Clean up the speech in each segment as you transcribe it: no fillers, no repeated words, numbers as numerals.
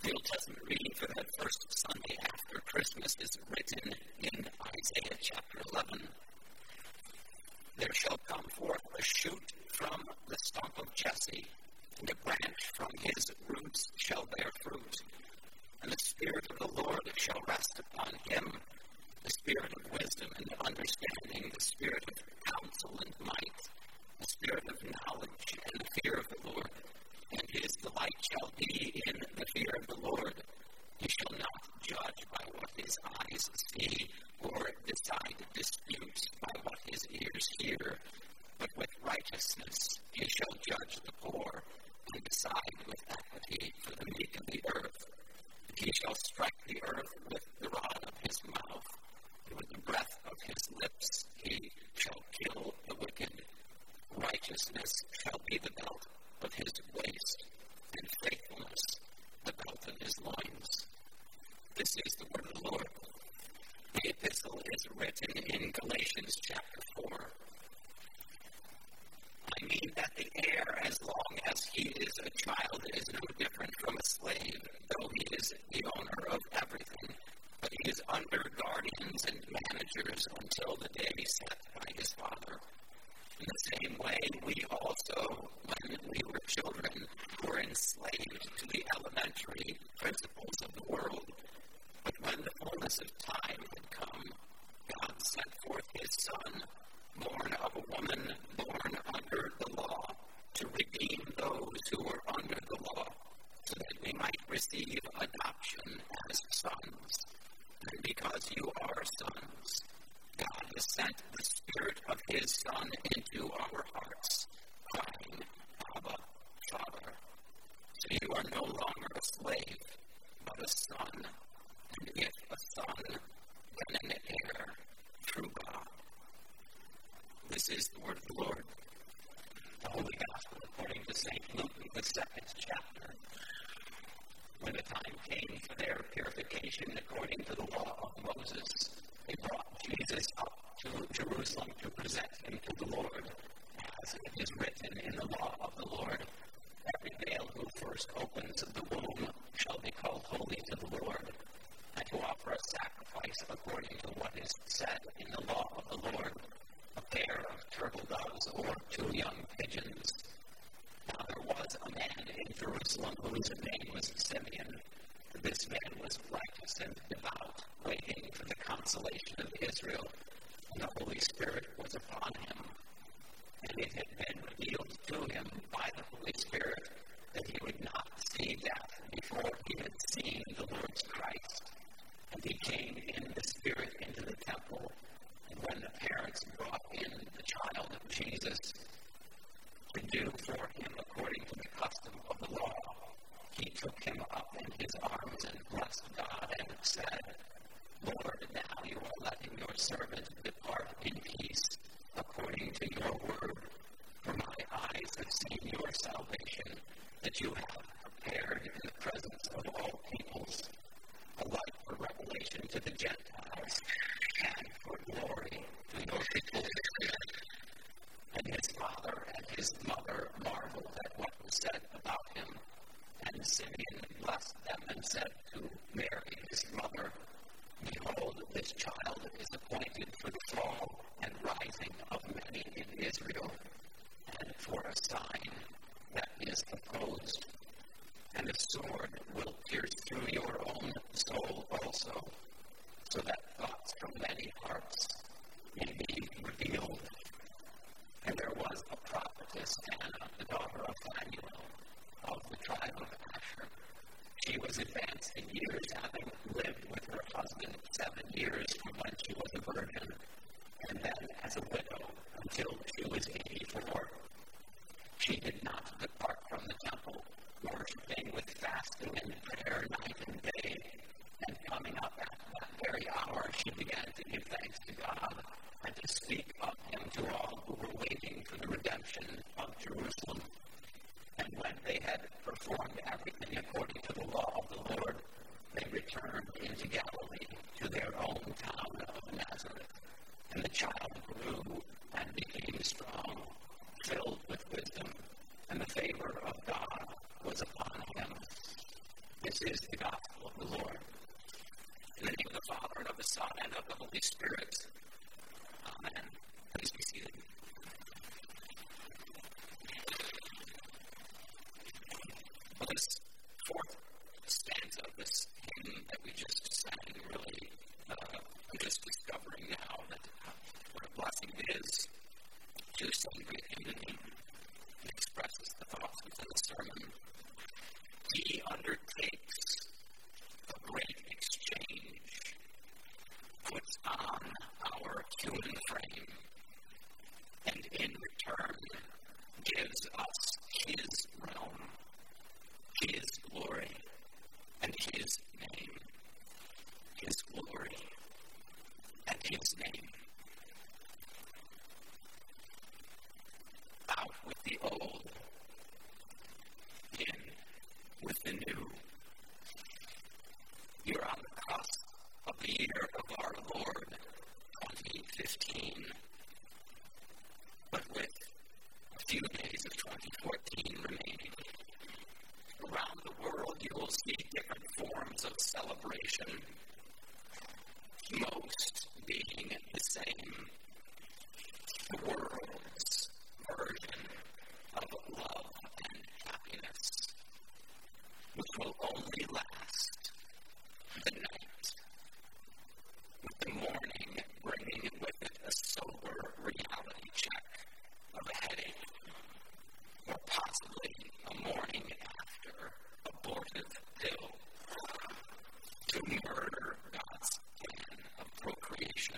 The Old Testament reading for that first Sunday after Christmas is written in Isaiah chapter 11. There shall come forth a shoot from the stump of Jesse, and a branch from his roots shall bear fruit. And the Spirit of the Lord shall rest upon him, the Spirit of wisdom and understanding, the Spirit of counsel and might, the Spirit of knowledge and the fear of the Lord. And his delight shall be in the fear of the Lord. He shall not judge by what his eyes see, or decide disputes by what his ears hear, but with righteousness he shall judge the poor, and decide with equity for the meek of the earth. He shall strike the earth with the rod of his mouth, and with the breath of his lips he shall kill the wicked. Righteousness shall be the belt of his waist, and faithfulness the belt of his loins. This is the word of the Lord. The epistle is written in Galatians chapter 4. I mean that the heir, as long as he is a child, is no different from a slave, though he is the owner of everything. But he is under guardians and managers until the day set by his father. In the same way, we also, when we were children, were enslaved to the elementary principles of the world. But when the fullness of time had come, God sent forth his Son, born of a woman, born under the law, to redeem those who were under the law, so that we might receive adoption as sons. And because you are sons, God has sent the Spirit of his Son into our hearts, crying, Abba, Father. So you are no longer a slave, but a son, and if a son, then an heir through God. This is the word of the Lord. The Holy Gospel according to St. Luke, the 2nd chapter. When the time came for their purification according to the law of Moses, they brought Jesus up to Jerusalem to present him to the Lord, as it is written in the law of the Lord. Every male who first opens the womb shall be called holy to the Lord, and to offer a sacrifice according to what is said in the law of the Lord, a pair of turtle doves or 2 young pigeons. Now there was a man in Jerusalem whose name was Simeon. This man was righteous and devout, waiting for the consolation of Israel, and the Holy Spirit was upon him. And it had been revealed to him by the Holy Spirit that he would not see death before he had seen the Lord's Christ. And he came in the Spirit into the temple, and when the parents brought in the child of Jesus to do for him according to the custom of the law, he took him up in his arms and blessed God and said, Lord, now you are letting your servant depart in peace according to your word. For my eyes have seen your salvation, that you have prepared in the presence of all peoples, a light for revelation to the Gentiles, and for glory to your people Israel. And his father and his mother marveled at what was said about him. And Simeon blessed them and said to Mary, his mother, Behold, this child is appointed for the fall and rising of many in Israel, and for a sign that is opposed. And a sword will pierce through your own soul also, so that thoughts from many hearts may be revealed. And there was a prophetess, Anna, the daughter of Phanuel, of the tribe of Asher. She was advanced in years, having lived with her husband 7 years from when she was a virgin, and then as a widow until she was 84. She did not depart from the temple, worshiping with fasting and prayer night and day. And coming up at that very hour, she began to give thanks to God and to speak of him to all who were waiting for the redemption of Jerusalem. And when they had performed everything according to the law of the Lord, they returned into Galilee to their own town of Nazareth. And the child grew and became strong, filled with wisdom, and the favor of God was upon him. This is the gospel of the Lord. In the name of the Father, and of the Son, and of the Holy Spirit. Amen. Please be seated. Well, this fourth stanza of this hymn that we just sang, really, I'm just discovering now that what a blessing it is to celebrate hymn. It expresses the thoughts within the sermon. He undertakes a great exchange, puts on our human frame, and in return gives us his realm, his glory, and his name. His glory and his name. Out with the old, in with the new. You're on the cusp of the year of our Lord, 2015. But with a few days of 2014 remaining, around the world you will see different forms of celebration, most being the same. The world's version of love and happiness, which will only last the night, with the morning bringing with it a sober reality check of a headache, or possibly a morning after abortive pill to murder God's plan of procreation.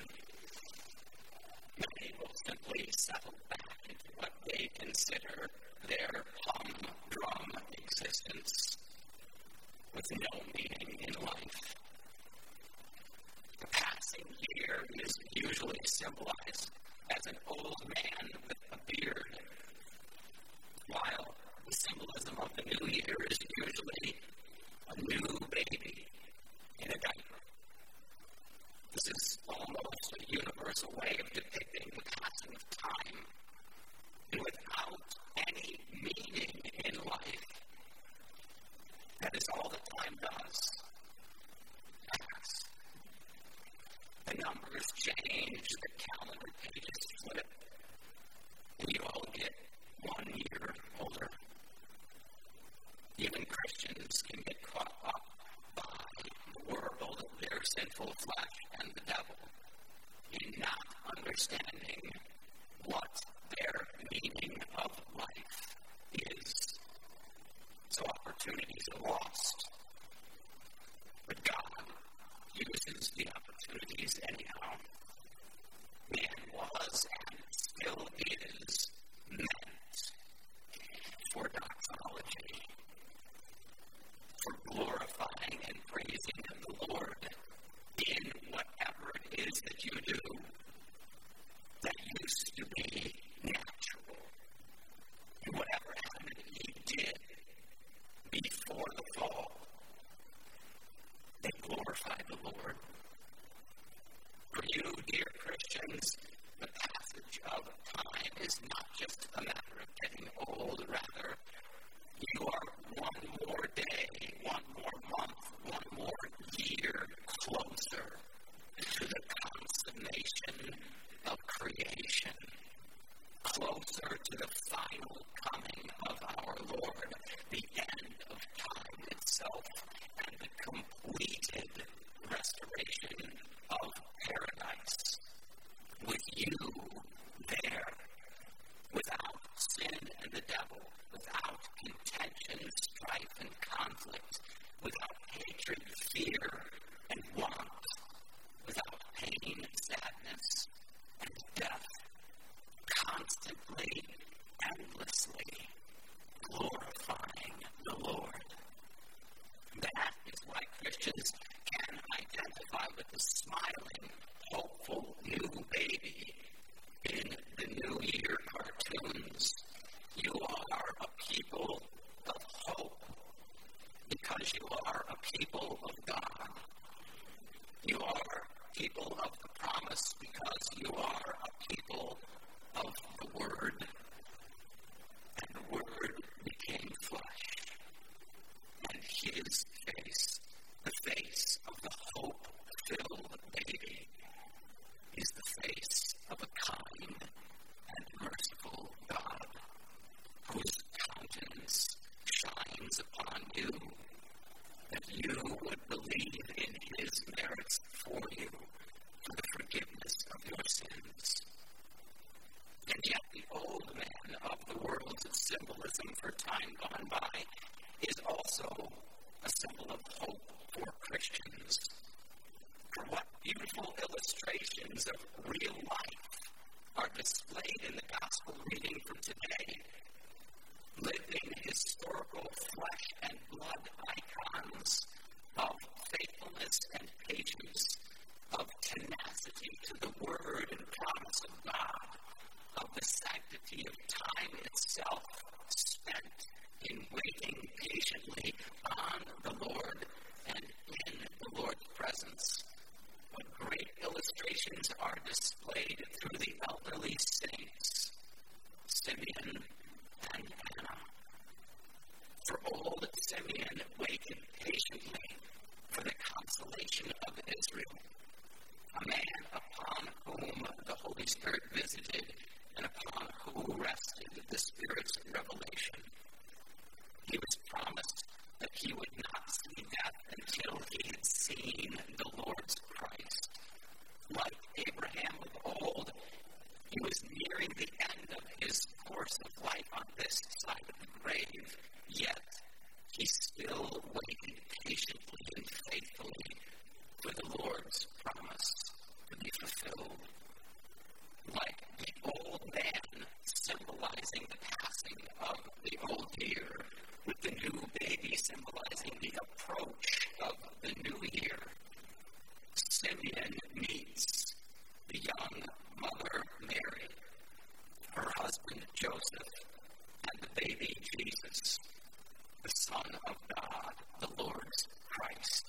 Many will simply settle back into what they consider their humdrum existence, with no meaning in life. The passing year is usually symbolized as an old man with a beard, while the symbolism of the new year is usually a new baby in a diaper. This is almost a universal way of depicting the passing of time, and without any meaning in life. That is all that time does. Pass. The numbers change, the calendar pages flip, and you all get 1 year older. Even Christians can get caught up by the world, their sinful flesh, and the devil in not understanding what their meaning of life is. So opportunities are lost. But God uses the opportunities anyhow. Man was and still is meant for doxology, for glorifying and praising the Lord in whatever it is that you do that used to be natural. And whatever Adam and Eve did before the fall, they glorified the Lord. For you, dear Christians, the passage of time is not just a matter of getting old, rather, you are one more day, one more month, one more year closer to the consummation of creation, closer to the final coming of our Lord, the end of time itself, and the completed restoration of paradise. With you there, without sin and the devil, without contention, strife, and conflict, without hatred, fear, and want, without pain, sadness, and death, constantly, endlessly glorifying the Lord. That is why Christians can identify with the smiling, hopeful new baby in the New Year cartoons. You are a people of hope because you are a people of God. You are people of the promise because you are a people of the Word. And the Word became flesh, and his face that you would believe in his merits for you, for the forgiveness of your sins. And yet the old man of the world's symbolism for time gone by is also a symbol of hope for Christians. For what beautiful illustrations of real life are displayed in the gospel reading for today. Living historical flesh and blood icons of faithfulness and patience, of tenacity to the word and promise of God, of the sanctity of time itself spent in waiting patiently on the Lord and in the Lord's presence. But great illustrations are displayed through the elderly saints, Simeon and Anna. For old Simeon waited patiently for the consolation of Israel, a man upon whom the Holy Spirit visited and upon whom rested the Spirit's revelation. He was promised that he would not see death until he had seen the Lord's Christ. Like Abraham of old, he was nearing the end of his course of life on this side of the grave, yet he still waited patiently and faithfully for the Lord's promise to be fulfilled. Like the old man symbolizing the passing of the old year, with the new baby symbolizing the approach of the new year, Simeon meets the young mother Mary, her husband Joseph, and the baby Jesus, the Son of God, the Lord's Christ.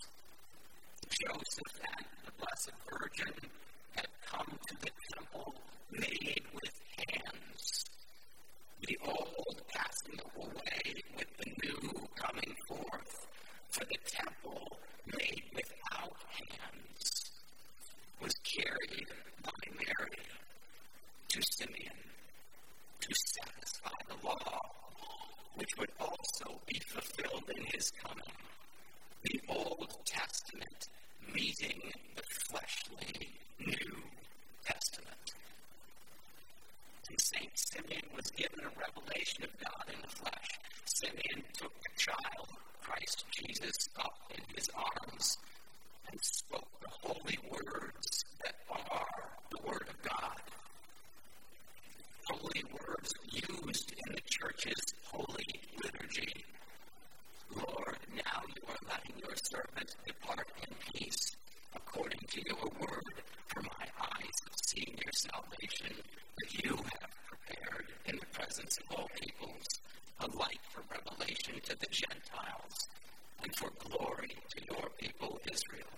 Joseph and the Blessed Virgin had come to the temple made with hands, the old passing away with the new coming forth, for the temple made without hands was carried by Mary to Simeon to satisfy the law, which would also be fulfilled in his coming. The Old Testament meeting the fleshly New Testament. And Saint Simeon was given a revelation of God in the flesh. Simeon took the child, Christ Jesus, up in his arms and spoke the holy words that are the Word of God. Holy words used in the Church's holy liturgy. Lord, now you are letting your servant depart in peace, according to your word, for my eyes have seen your salvation, that you have prepared in the presence of all peoples, a light for revelation to the Gentiles, and for glory to your people Israel.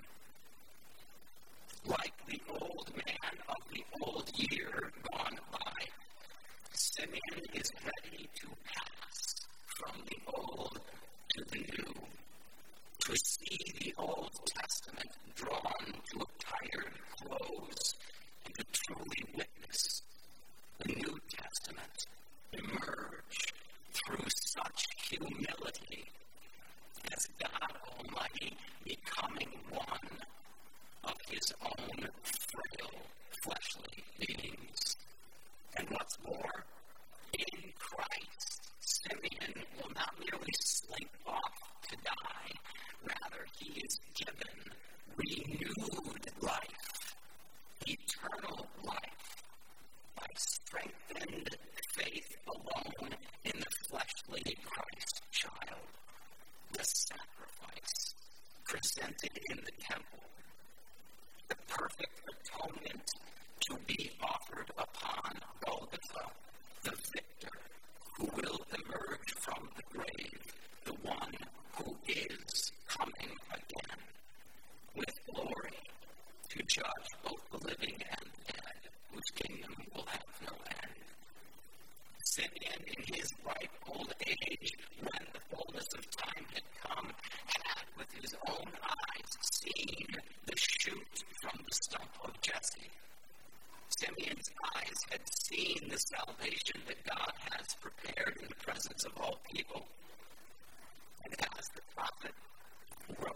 Like the old man of the old year gone by, Simeon is ready to pass from the old to the new, to see the Old Testament drawn to a tired close, and to truly witness the New Testament emerge through such humility as God Almighty becoming one of his own frail fleshly beings. And what's more, in Christ, Simeon will not merely slink off to die, rather he is given renewed life, eternal life, by strengthened faith alone in the fleshly Christ child, the sacrifice presented in the temple, the perfect atonement to be offered upon Golgotha, the victor who will emerge from the grave, the one who is coming again with glory to judge both the living and the dead, whose kingdom will have no end. Simeon, in his ripe old age, when the fullness of time had come, had with his own eyes seen the shoot from the stump of Jesse. Simeon's eyes had seen the salvation that God has prepared in the presence of all people. And as the prophet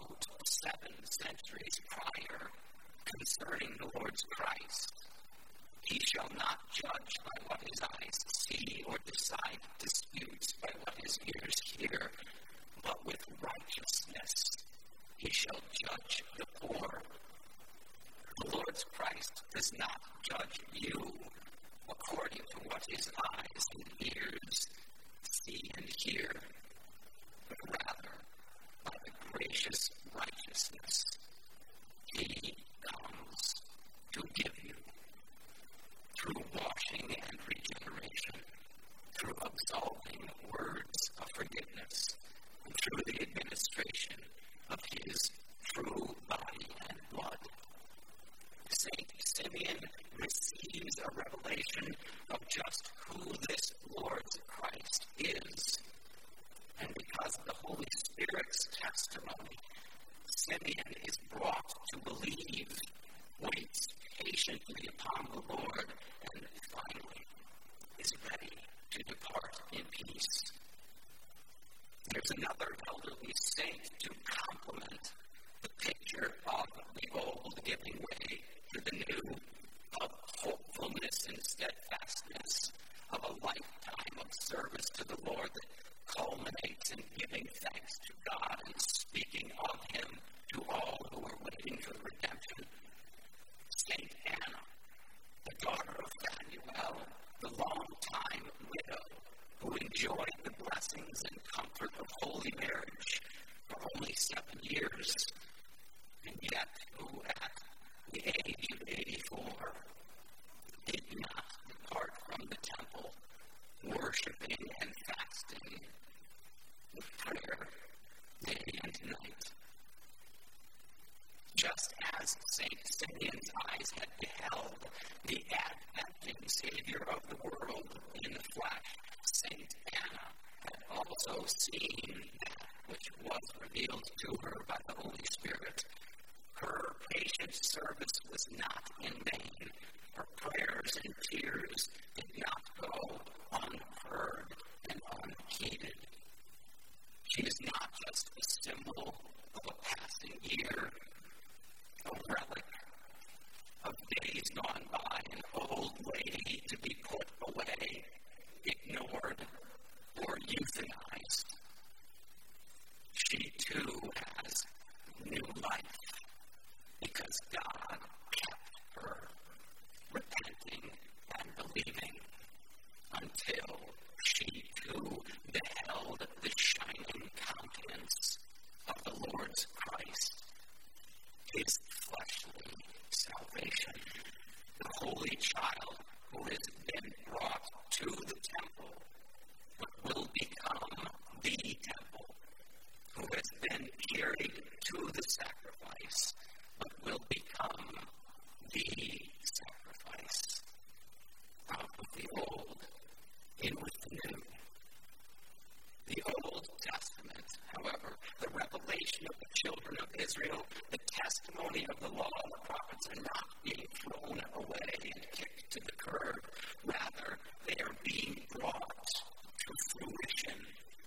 centuries prior concerning the Lord's Christ. He shall not judge by what his eyes see or decide disputes by what his ears hear, but with righteousness he shall judge the poor. The Lord's Christ does not judge you according to what his eyes and ears see and hear, but rather by the gracious righteousness he comes to give you through washing and regeneration, through absolving words of forgiveness, and through the administration of his true body and blood. Saint Simeon receives a revelation of just who this Lord's Christ is. And because of the Holy Spirit's testimony, Simeon is brought to believe, waits patiently upon the Lord, and finally is ready to depart in peace. There's another elderly saint to complement the picture of the old giving way to the new, of hopefulness and steadfastness, of a lifetime of service to the Lord that culminates in giving thanks to God and speaking of him to all who are waiting for redemption. Saint Anna, the daughter of Phanuel, the long-time widow who enjoyed the blessings and comfort of holy marriage for only 7 years, and yet who at the age of 84 did not depart from the temple, worshiping and fasting with prayer day and night. Just as St. Simeon's eyes had beheld the adventing Savior of the world in the flesh, St. Anna had also seen that which was revealed to her by the Holy Spirit. Her patient service was not in vain. Her prayers and tears did not go unheard and unheeded. She is not just a symbol of a passing year, a relic of days gone by, an old lady to be put away, ignored, or euthanized. She too has new life because God kept her repenting and believing until she too beheld the shining countenance of the Lord's Christ, his fleshly salvation, the holy child who has been brought to the temple, but will become the temple, who has been carried to the sacrifice, but will become the sacrifice, out of the old, in with the new. The Old Testament, however, the revelation of the children of Israel, the testimony of the law and the prophets are not being thrown away and kicked to the curb. Rather, they are being brought to fruition,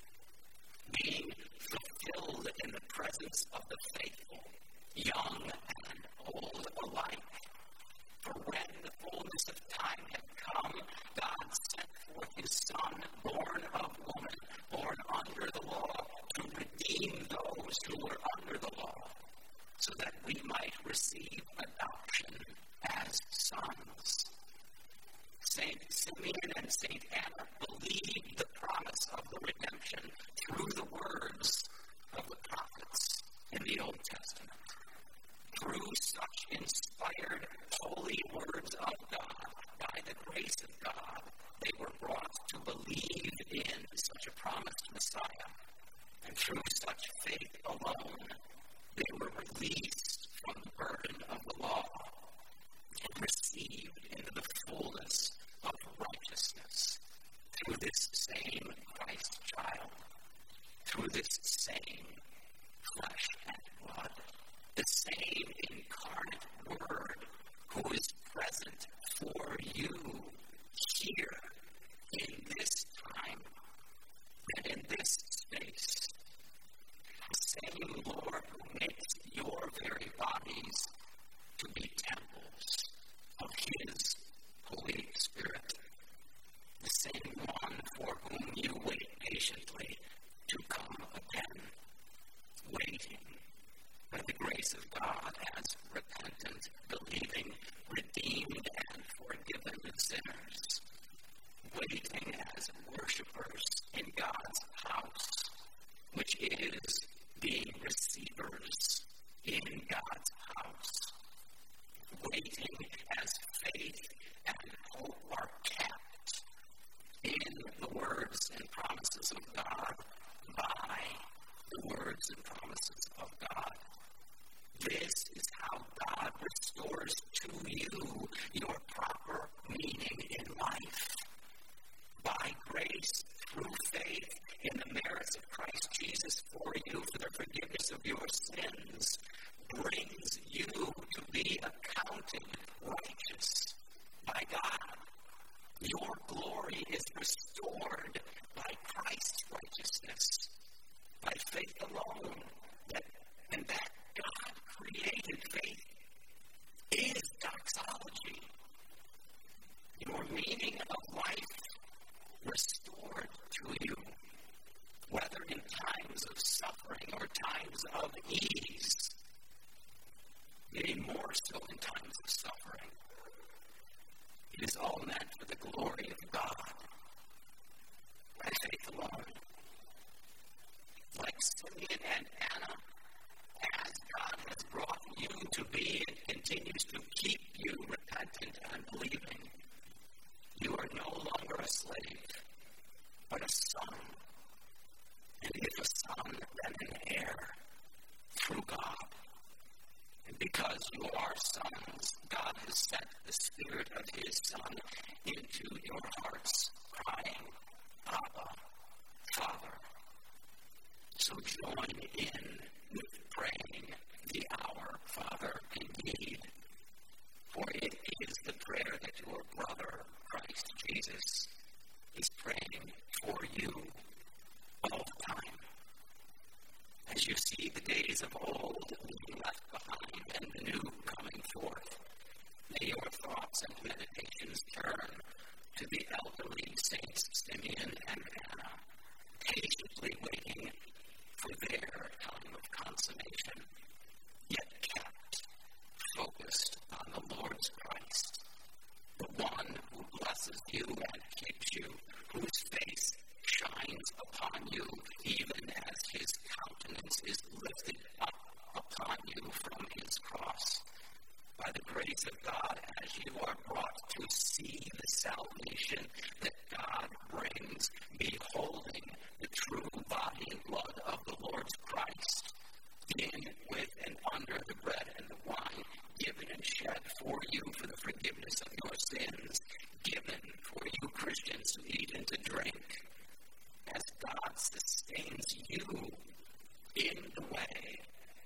being fulfilled in the presence of the faithful, young and old alike. For when the fullness of time had come, God sent forth his Son, born of woman, born under the law, to redeem those who were under the law, so that we might receive adoption as sons. Saint Simeon and Saint Anna believed the promise of the redemption through the words of the prophets in the Old Testament. Through such inspired, holy words of God, by the grace of God, they were brought to believe in such a promised Messiah. And through such faith alone, they were released from the burden of the law and received into the fullness of righteousness through this same Christ child, through this same flesh and blood, the same incarnate Word who is present for you here in this time and in this space. The same Lord who makes your very body grace of God as repentant, believing, redeemed, and forgiven sinners, waiting as worshipers in God's house, which is being receivers in God's house, waiting as faith and hope are kept in the words and promises of God, by the words and promises of God. This is how God restores to you your proper meaning in life. By grace, through faith in the merits of Christ Jesus for you for the forgiveness of your sins, brings you to be accounted righteous by God. Your glory is restored by Christ's righteousness, by faith alone. And that God-created faith is doxology. Your meaning of life restored to you, whether in times of suffering or times of ease, maybe more so in times of suffering. It is all meant for the glory of God, by faith alone. Like Simeon and Anna, as God has brought you to be and continues to keep you repentant and believing, you are no longer a slave, but a son. And if a son, then an heir through God. And because you are sons, God has sent the Spirit of His Son into your hearts, crying, Abba, Father. So join in with praying the Our Father indeed, for it is the prayer that your brother, Christ Jesus, is praying for you all the time. As you see the days of old being left behind and the new coming forth, may your thoughts and meditations turn to the elderly saints Simeon and Anna, patiently waiting for their time of consummation, yet kept focused on the Lord's Christ, the one who blesses you and keeps you, whose face shines upon you even as His countenance is lifted up upon you from His cross. By the grace of God, as you are brought to see the salvation that God brings, beholding the true body and blood of the Lord's Christ, in, with, and under the bread and the wine, given and shed for you for the forgiveness of your sins, given for you Christians to eat and to drink, as God sustains you in the way,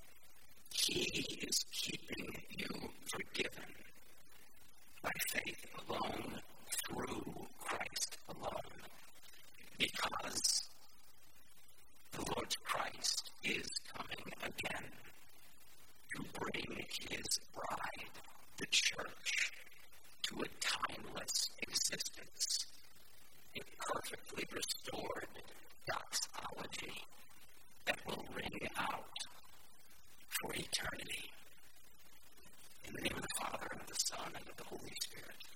He is keeping you forgiven by faith alone, through Christ alone, because the Lord's Christ is coming again to bring His bride, the church, to a timeless existence, a perfectly restored doxology that will ring out for eternity. In the name of the Father, and of the Son, and of the Holy Spirit.